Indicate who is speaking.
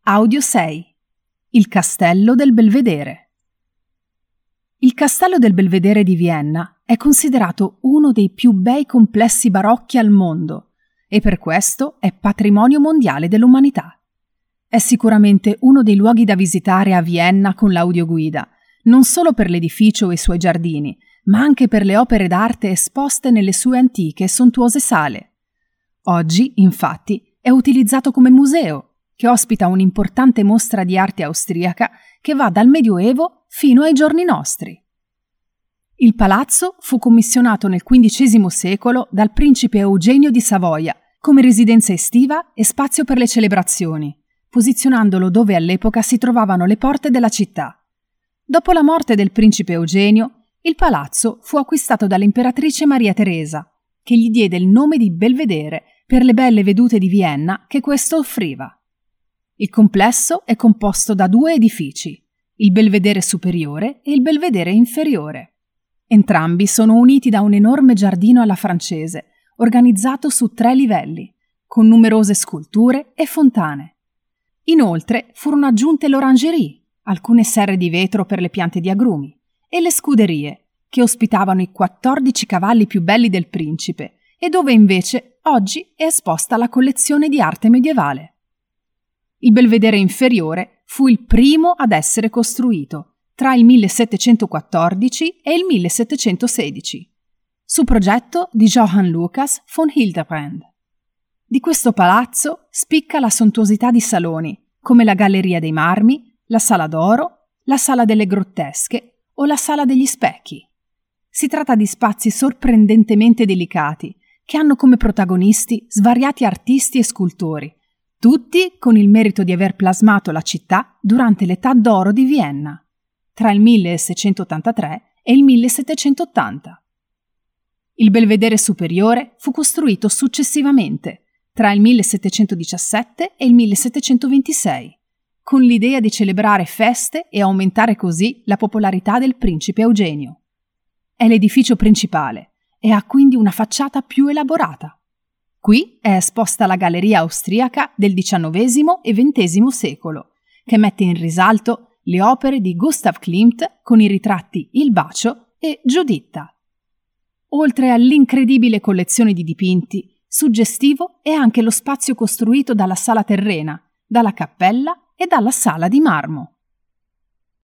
Speaker 1: Audio 6. Il Castello del Belvedere. Il Castello del Belvedere di Vienna è considerato uno dei più bei complessi barocchi al mondo e per questo è patrimonio mondiale dell'umanità. È sicuramente uno dei luoghi da visitare a Vienna con l'audioguida, non solo per l'edificio e i suoi giardini, ma anche per le opere d'arte esposte nelle sue antiche e sontuose sale. Oggi, infatti, è utilizzato come museo, che ospita un'importante mostra di arte austriaca che va dal Medioevo fino ai giorni nostri. Il palazzo fu commissionato nel XV secolo dal principe Eugenio di Savoia come residenza estiva e spazio per le celebrazioni, posizionandolo dove all'epoca si trovavano le porte della città. Dopo la morte del principe Eugenio, il palazzo fu acquistato dall'imperatrice Maria Teresa, che gli diede il nome di Belvedere per le belle vedute di Vienna che questo offriva. Il complesso è composto da due edifici, il Belvedere superiore e il Belvedere inferiore. Entrambi sono uniti da un enorme giardino alla francese, organizzato su 3 livelli, con numerose sculture e fontane. Inoltre furono aggiunte l'orangerie, alcune serre di vetro per le piante di agrumi, e le scuderie, che ospitavano i 14 cavalli più belli del principe, e dove invece oggi è esposta la collezione di arte medievale. Il Belvedere inferiore fu il primo ad essere costruito, tra il 1714 e il 1716, su progetto di Johann Lucas von Hildebrand. Di questo palazzo spicca la sontuosità di saloni, come la Galleria dei Marmi, la Sala d'Oro, la Sala delle Grottesche o la Sala degli Specchi. Si tratta di spazi sorprendentemente delicati, che hanno come protagonisti svariati artisti e scultori, tutti con il merito di aver plasmato la città durante l'età d'oro di Vienna, tra il 1683 e il 1780. Il Belvedere superiore fu costruito successivamente, tra il 1717 e il 1726, con l'idea di celebrare feste e aumentare così la popolarità del principe Eugenio. È l'edificio principale e ha quindi una facciata più elaborata. Qui è esposta la galleria austriaca del XIX e XX secolo, che mette in risalto le opere di Gustav Klimt con i ritratti Il Bacio e Giuditta. Oltre all'incredibile collezione di dipinti, suggestivo è anche lo spazio costruito dalla sala terrena, dalla cappella e dalla sala di marmo.